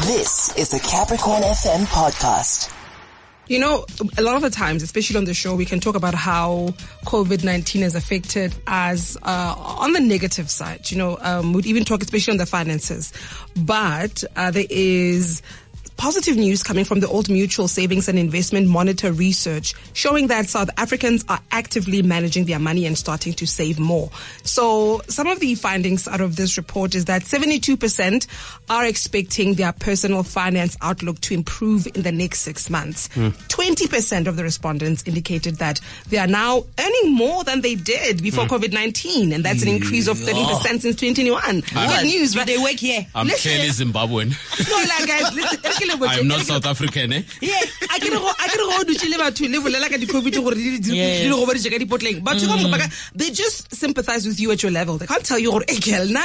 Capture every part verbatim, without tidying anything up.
This is the Capricorn F M podcast. You know, a lot of the times, especially on the show, we can talk about how COVID nineteen has affected us uh, on the negative side. You know, um, we'd even talk especially on the finances. But uh, there is positive news coming from the Old Mutual Savings and Investment Monitor research showing that South Africans are actively managing their money and starting to save more. So some of the findings out of this report is that seventy-two percent are expecting their personal finance outlook to improve in the next six months. Mm. twenty percent of the respondents indicated that they are now earning more than they did before mm. COVID nineteen, and that's an increase of thirty percent oh. since twenty twenty-one. Good news, right? They work here. I'm clearly Zimbabwean. No, like guys, listen, I'm not South African, eh? Yeah, I can go. I can go to Chile to live like the COVID. But they just sympathize with you at your level. They can't tell you, and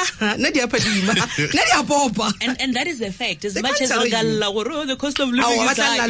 and that is the fact. As much as the cost of living is high,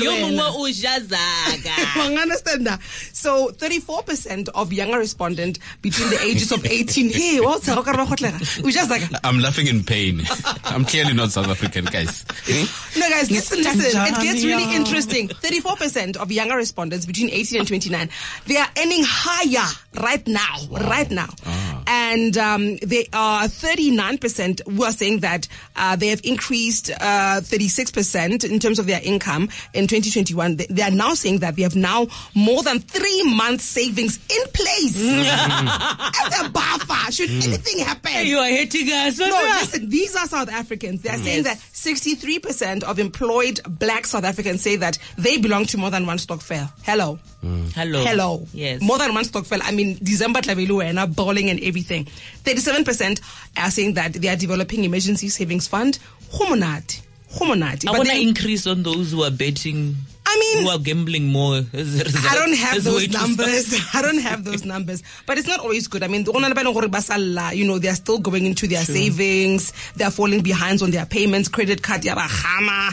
you understand that. So, thirty-four percent of younger respondents between the ages of eighteen. Hey, what's just like I'm laughing in pain. I'm clearly not South African, guys. No, guys, listen, listen. It gets really interesting. thirty-four percent of younger respondents between eighteen and twenty-nine, they are earning higher right now, wow. right now. Ah. And um, they are thirty-nine percent who are saying that uh, they have increased uh, thirty-six percent in terms of their income in twenty twenty-one. They, they are now saying that they have now more than three months savings in place. As a buffer, should mm. anything happen. You are hitting us. No, listen, these are South Africans. They are mm. saying yes. that sixty-three percent of employed black South Africans say that they belong to more than one stokvel. Hello. Mm. Hello. Hello. Yes. More than one stokvel. I mean, December Tlavilu, bowling and everything. thirty-seven percent are saying that they are developing emergency savings fund. Humonati. Humonati. I want to increase on those who are betting. I mean, who are gambling more. As a result, I don't have those numbers. I don't have those numbers. But it's not always good. I mean, you know, they're still going into their True. savings. They're falling behind on their payments. Credit card, yabahama.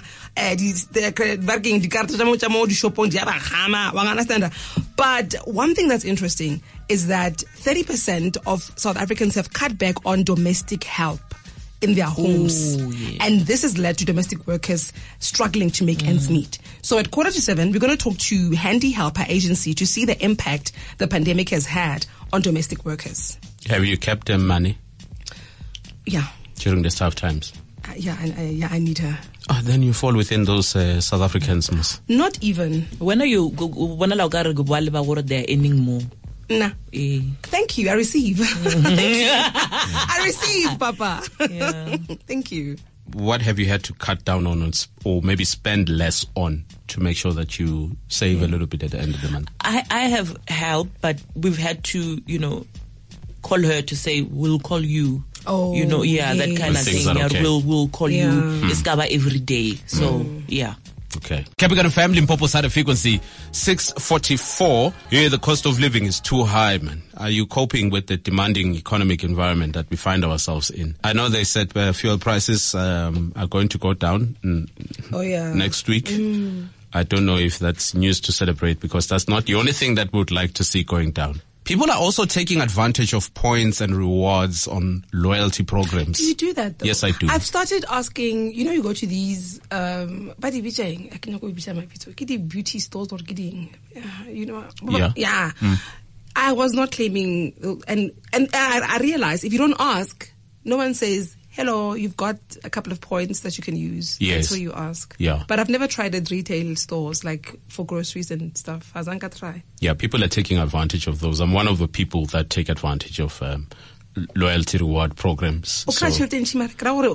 But one thing that's interesting is that thirty percent of South Africans have cut back on domestic help in their homes. Ooh, yeah. And this has led to domestic workers struggling to make mm. ends meet. So at quarter to seven, we're going to talk to Handy Helper Agency to see the impact the pandemic has had on domestic workers. Have you kept them money? Yeah. During these tough times? Uh, yeah, I, I, yeah, I need her. Oh, then you fall within those uh, South Africans. Miss. Not even. When are you, when are you they're earning more? Nah. Eh. Thank you. I receive. I receive, Papa. Yeah. Thank you. What have you had to cut down on, or maybe spend less on, to make sure that you save yeah. a little bit at the end of the month? I, I have helped, but we've had to, you know, call her to say, we'll call you. Oh, you know, yeah, yes. that kind of thing. Yeah, okay. We'll, we'll call yeah. you. Mm. Discover every day. So, mm. yeah. Okay. Capricorn family in Popo side of frequency six forty-four. Here the cost of living is too high, man. Are you coping with the demanding economic environment that we find ourselves in? I know they said uh, fuel prices um, are going to go down mm, oh, yeah. next week. Mm. I don't know if that's news to celebrate, because that's not the only thing that we would like to see going down. People are also taking advantage of points and rewards on loyalty programs. Do you do that, though? Yes, I do. I've started asking, you know, you go to these, um, I cannot go to beauty stores or getting, you know. Yeah. Yeah. Mm. I was not claiming, and, and I, I realized if you don't ask, no one says, hello, you've got a couple of points that you can use. Yes. That's what you ask. Yeah. But I've never tried at retail stores, like for groceries and stuff. Azanka try. Yeah, people are taking advantage of those. I'm one of the people that take advantage of um, loyalty reward programs. So, one day, it's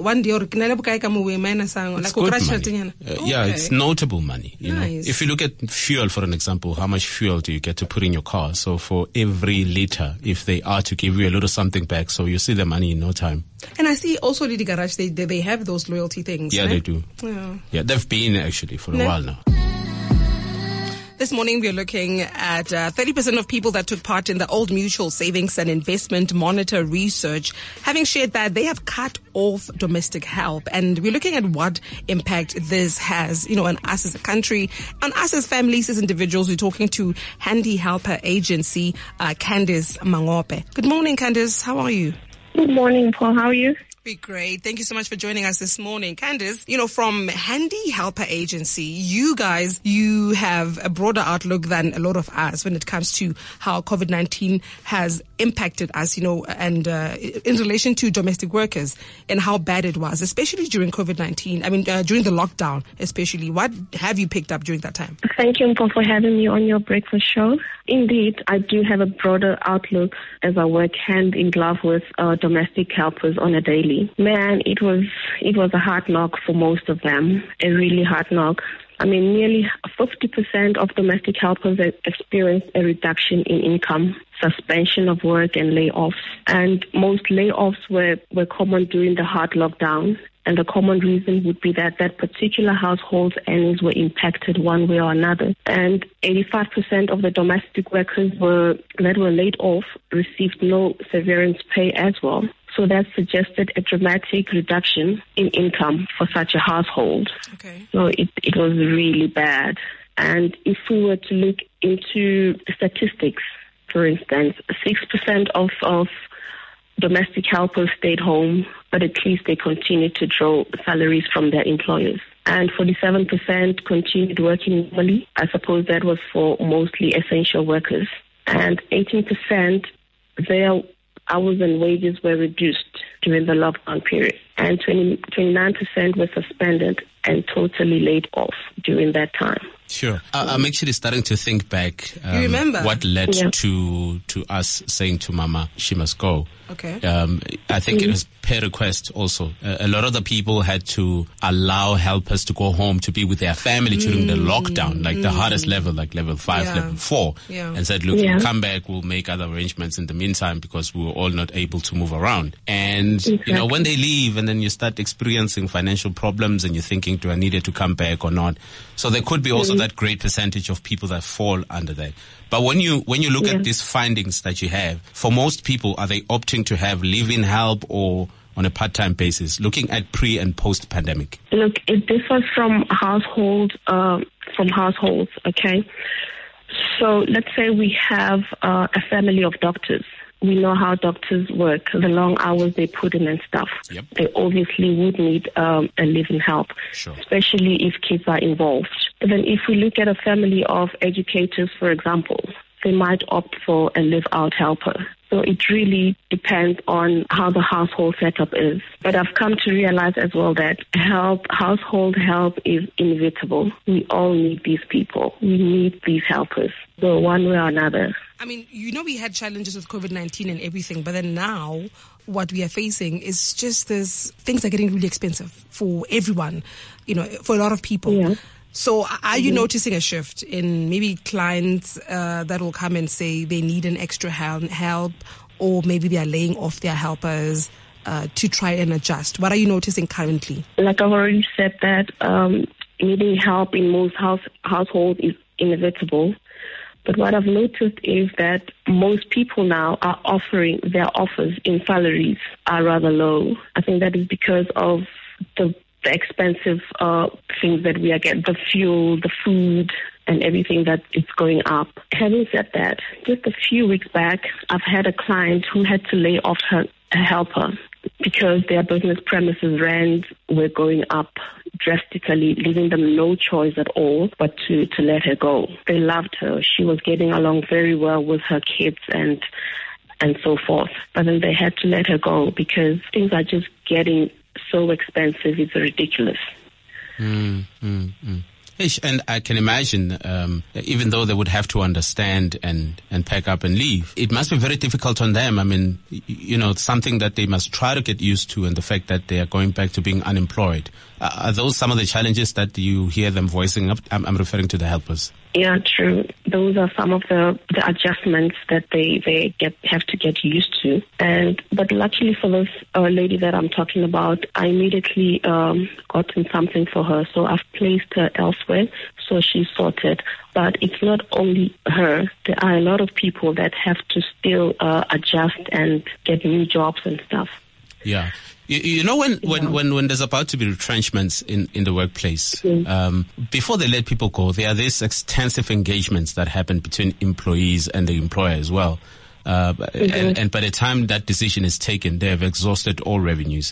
good money. Uh, yeah, it's notable money. You nice. know, if you look at fuel, for an example, how much fuel do you get to put in your car? So for every liter, if they are to give you a little something back, so you see the money in no time. And I see also Lidi Garage, they, they they have those loyalty things. Yeah, right? they do. Yeah. yeah, they've been actually for a no. while now. This morning, we're looking at uh, thirty percent of people that took part in the Old Mutual Savings and Investment Monitor research, having shared that they have cut off domestic help. And we're looking at what impact this has, you know, on us as a country, on us as families, as individuals. We're talking to Handy Helper Agency, uh, Candice Mangope. Good morning, Candice. How are you? Good morning, Paul. How are you? be great. Thank you so much for joining us this morning. Candice, you know, from Handy Helper Agency, you guys, you have a broader outlook than a lot of us when it comes to how COVID nineteen has impacted us, you know, and uh, in relation to domestic workers and how bad it was, especially during COVID nineteen. I mean, uh, during the lockdown, especially. What have you picked up during that time? Thank you, Mpo, for having me on your breakfast show. Indeed, I do have a broader outlook as I work hand in glove with uh, domestic helpers on a daily. Man, it was it was a hard knock for most of them, a really hard knock. I mean, nearly fifty percent of domestic helpers experienced a reduction in income, suspension of work and layoffs. And most layoffs were, were common during the hard lockdown. And the common reason would be that that particular household's earnings were impacted one way or another. And eighty-five percent of the domestic workers were that were laid off received no severance pay as well. So that suggested a dramatic reduction in income for such a household. Okay. So it, it was really bad. And if we were to look into statistics, for instance, six percent of, of domestic helpers stayed home, but at least they continued to draw salaries from their employers. And forty-seven percent continued working normally. I suppose that was for mostly essential workers. And eighteen percent, their hours and wages were reduced during the lockdown period. And twenty, twenty-nine percent were suspended and totally laid off during that time. Sure. Uh, I'm actually starting to think back. Um, you remember? What led Yeah. to to us saying to Mama, she must go. Okay. Um, I think Mm-hmm. it was per request also. Uh, a lot of the people had to allow helpers to go home to be with their family during the lockdown, like the hardest level, like level five, Yeah. level four. Yeah. And said, look, Yeah. you come back, we'll make other arrangements in the meantime because we were all not able to move around. And, you know, when they leave and then you start experiencing financial problems and you're thinking, do I need it to come back or not? So there could be also that great percentage of people that fall under that. But when you when you look Yeah. at these findings that you have, for most people, are they opting to have live-in help or on a part-time basis, looking at pre- and post-pandemic? Look, it differs from household, uh, from households, okay? So let's say we have uh, a family of doctors. We know how doctors work, the long hours they put in and stuff. Yep. They obviously would need um, a live-in help, Sure. especially if kids are involved. But then if we look at a family of educators, for example, they might opt for a live-out helper. So it really depends on how the household setup is. But I've come to realize as well that help, household help is inevitable. We all need these people. We need these helpers. So one way or another. I mean, you know, we had challenges with COVID nineteen and everything, but then now what we are facing is just this, things are getting really expensive for everyone, you know, for a lot of people. Yeah. So are you noticing a shift in maybe clients uh, that will come and say they need an extra hel- help or maybe they are laying off their helpers uh, to try and adjust? What are you noticing currently? Like I've already said that um, needing help in most house households is inevitable. But what I've noticed is that most people now are offering their offers in salaries are rather low. I think that is because of the the expensive uh, things that we are getting, the fuel, the food, and everything that is going up. Having said that, just a few weeks back, I've had a client who had to lay off her a helper because their business premises rent were going up drastically, leaving them no choice at all but to, to let her go. They loved her. She was getting along very well with her kids and and so forth. But then they had to let her go because things are just getting so expensive, it's ridiculous. Mm, mm, mm. Ish, and I can imagine, um, even though they would have to understand and, and pack up and leave, it must be very difficult on them. I mean, y- you know, something that they must try to get used to, and the fact that they are going back to being unemployed. Uh, are those some of the challenges that you hear them voicing up? I'm, I'm referring to the helpers. Yeah, true. Those are some of the, the adjustments that they, they get have to get used to. And but luckily for this uh, lady that I'm talking about, I immediately um, gotten something for her. So I've placed her elsewhere, so she's sorted. But it's not only her. There are a lot of people that have to still uh, adjust and get new jobs and stuff. Yeah. You, you know, when, when, when, when there's about to be retrenchments in, in the workplace, Mm. um, before they let people go, there are these extensive engagements that happen between employees and the employer as well. Uh, Mm-hmm. and, and by the time that decision is taken, they have exhausted all revenues.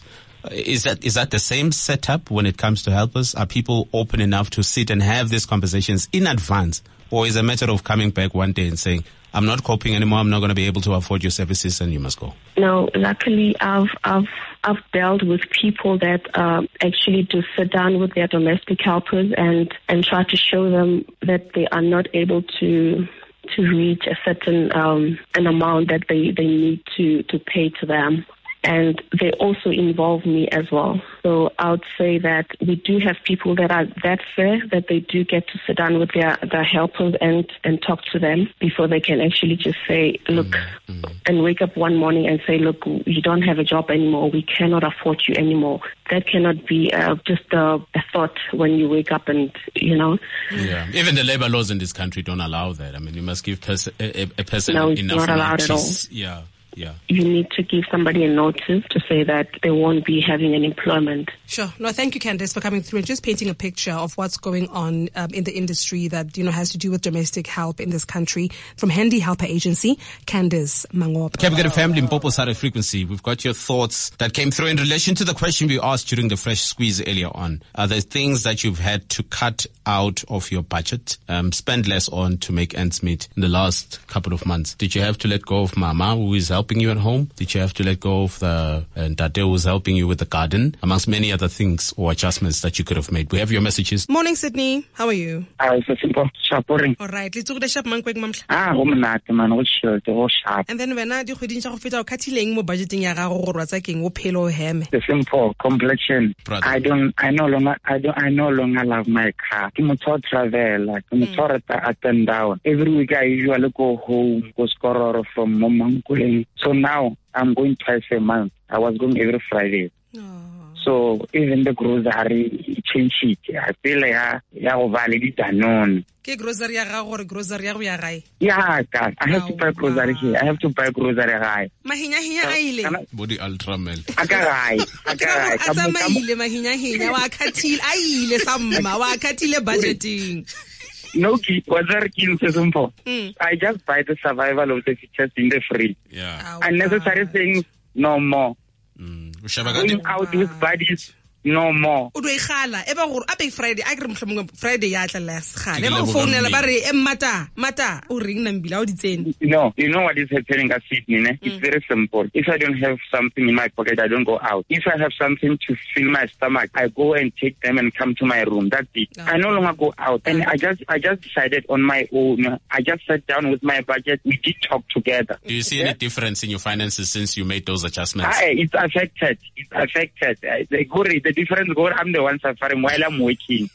Is that is that the same setup when it comes to helpers? Are people open enough to sit and have these conversations in advance? Or is it a matter of coming back one day and saying, I'm not coping anymore, I'm not going to be able to afford your services and you must go? No, luckily I've I've I've dealt with people that um, actually do sit down with their domestic helpers and, and try to show them that they are not able to to reach a certain um, an amount that they, they need to, to pay to them. And they also involve me as well. So I would say that we do have people that are that fair that they do get to sit down with their, their helpers and, and talk to them before they can actually just say, look, mm-hmm. and wake up one morning and say, look, you don't have a job anymore. We cannot afford you anymore. That cannot be uh, just a, a thought when you wake up and, you know. Yeah. Even the labor laws in this country don't allow that. I mean, you must give pers- a, a person no, it's enough not allowed notice. At all. Yeah. Yeah. You need to give somebody a notice to say that they won't be having an employment. Sure. No, thank you, Candice, for coming through and just painting a picture of what's going on um, in the industry that, you know, has to do with domestic help in this country. From Handy Helper Agency, Candice Mangope. Capital F M Limpopo Side Frequency. We've got your thoughts that came through in relation to the question we asked during the Fresh Squeeze earlier on. Are there things that you've had to cut out of your budget, um, spend less on to make ends meet in the last couple of months? Did you have to let go of Mama, who is helping you at home? Did you have to let go of the uh, Tate, who was helping you with the garden, amongst many other things or adjustments that you could have made? We have your messages. Morning, Sydney. How are you? Ah, it's a simple shaporing. All right. Let's go to shop man quick mamla. Ah, go mnate man, go shirt, go sharp. And then when I do khweding tsa go feta o khatileng mo budgeting ya gago go rwatsa keng o phelo heme. The simple complexion. Brother. I don't I no longer I don't I no longer love my car. Ke motho travel, ke motho rata up and down. Every week I usually go home, go score from Momankuleng. So now I'm going twice a month. I was going every Friday. Oh. So even the grocery change it. I feel like I have valid Danone. Ke grocery ya gago gore grocery ya go ya gae. Yeah, God. I have to buy grocery here. I have to buy grocery gae. Mahinya hinya a ile. Body Ultramel. Aka gae. Aka gae. A tsamaile mahinya hinya wa khathile a ile sa mma wa khathile budgeting. No, grocery is simple. I just buy the survival of the fittest in the fridge. Yeah. Unnecessary things, no more. Mm. Going out with buddies, no more. O do igala e ba gore a be Friday a gre mhlomong Friday ya tla la sigala e ba go founela ba re e mata mata o ring na mbila o di tsene. No, you know what is happening at Sydney, ne? It's very simple. If I don't have something in my pocket, I don't go out. If I have something to fill my stomach, I go and take them and come to my room. That's it. Oh. I no longer go out. And I just I just decided on my own. I just sat down with my budget. We did talk together. Do you see any difference in your finances since you made those adjustments? I, it's affected. It's affected. The, the, the difference go, I'm the one suffering while I'm working.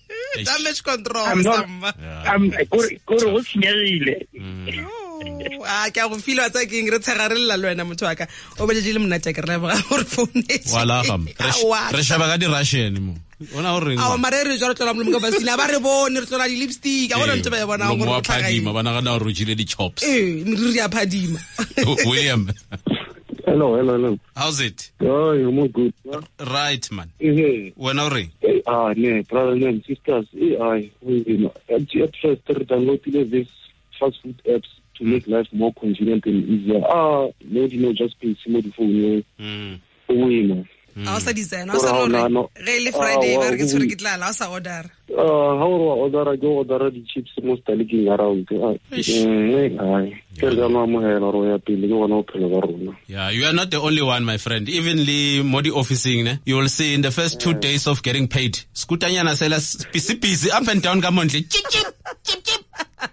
Damage control. I'm not. Yeah. I'm go go what's nearly. Ah, ke go feel watsa ke ngre tshagarella le wena motho wa ka o be le dile mnata ke re ba gore phone e wala gam re shaba ka di Russian mo ona o reng a mare re jwa tlola mlo ba sina ba re bone re tlola di lipstick a bona ntse ba bona gore mo phadima bana ga na o rojile di chops eh mri ya phadima William. Hello, hello, hello. How's it? Oh, you're more good. Huh? Right, man. Mm-hmm. When are we? Hey, ah, no, brothers and sisters. Hey, I, you know, at, at first, I downloaded this fast food apps to make life more convenient and easier. Ah, no, you know, just pay some of the phone. Mm. Oh, you know. a o sa design a o sa no ge le Friday ba re ke tshwere ke tla la o sa order uh how do I order go order the chips most looking around eh ai ke ga no mo hela ro ya pele ke bona o phela ga rona. Yeah, you are not the only one, my friend. Even the modi officing ne you will see in the first two yeah. days of getting paid skutanyana sela busy busy up and down ka monthly chip chip chip chip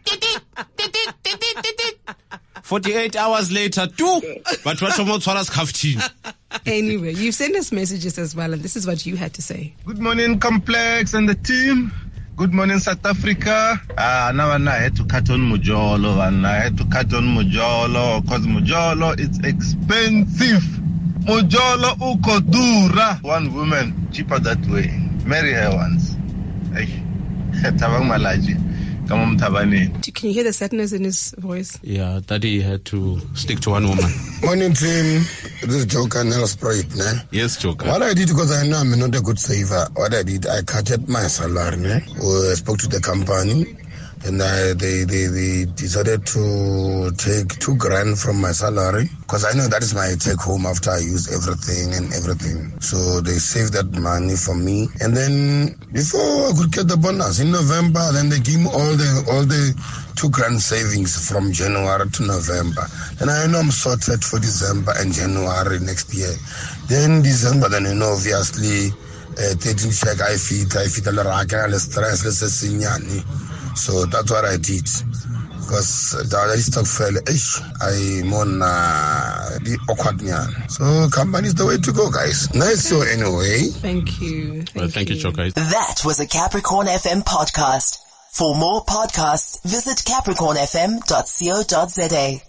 forty-eight hours later too but what more tshwara skaftin. Anyway, you've sent us messages as well, and this is what you had to say. Good morning, Complex and the team. Good morning, South Africa. Ah, uh, now I had to cut on Mujolo, and I had to cut on Mujolo because Mujolo is expensive. Mujolo ukodura. One woman cheaper that way. Marry her once. Hey, tabang malaji. Come on, can you hear the sadness in his voice? Yeah, Daddy had to stick to one woman. Morning, team. This is Joker Nels Pride, man. Yes, Joker. What I did, because I know I'm not a good saver, what I did, I cutted my salary, ne? I spoke to the company. And I, they, they, they decided to take two grand from my salary, because I know that is my take home after I use everything and everything. So they saved that money for me. And then before I could get the bonus in November, then they give me all the, all the two grand savings from January to November. And I know I'm sorted for December and January next year. Then December, then you know, obviously, uh, thirteen check I fit, I fit a lot of stress, let's say, so that's what I did. Because the other stock fell, I'm on the awkward man. So company is the way to go, guys. Nice show anyway. Thank you. Thank well, thank you, you Choka. That was a Capricorn F M podcast. For more podcasts, visit capricorn f m dot co dot za.